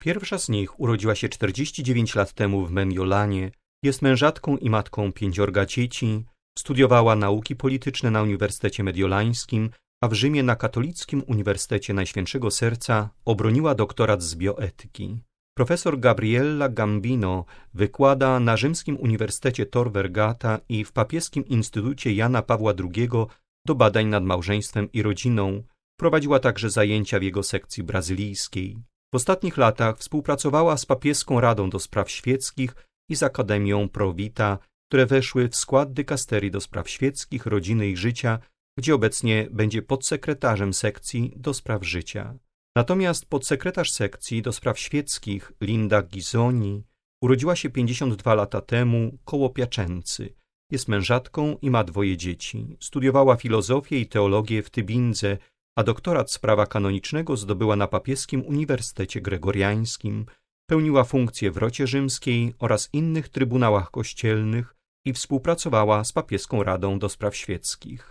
Pierwsza z nich urodziła się 49 lat temu w Mediolanie, jest mężatką i matką 5 dzieci, studiowała nauki polityczne na Uniwersytecie Mediolańskim, a w Rzymie na Katolickim Uniwersytecie Najświętszego Serca obroniła doktorat z bioetyki. Profesor Gabriella Gambino wykłada na Rzymskim Uniwersytecie Tor Vergata i w Papieskim Instytucie Jana Pawła II do badań nad małżeństwem i rodziną. Prowadziła także zajęcia w jego sekcji brazylijskiej. W ostatnich latach współpracowała z Papieską Radą do Spraw Świeckich i z Akademią Pro Vita, które weszły w skład dykasterii do spraw świeckich, rodziny i życia, gdzie obecnie będzie podsekretarzem sekcji do spraw życia. Natomiast podsekretarz sekcji do spraw świeckich Linda Ghisoni urodziła się 52 lata temu koło Piacenzy. Jest mężatką i ma 2 dzieci. Studiowała filozofię i teologię w Tybindze, a doktorat z prawa kanonicznego zdobyła na Papieskim Uniwersytecie Gregoriańskim. Pełniła funkcje w Rocie Rzymskiej oraz innych trybunałach kościelnych i współpracowała z Papieską Radą do Spraw Świeckich.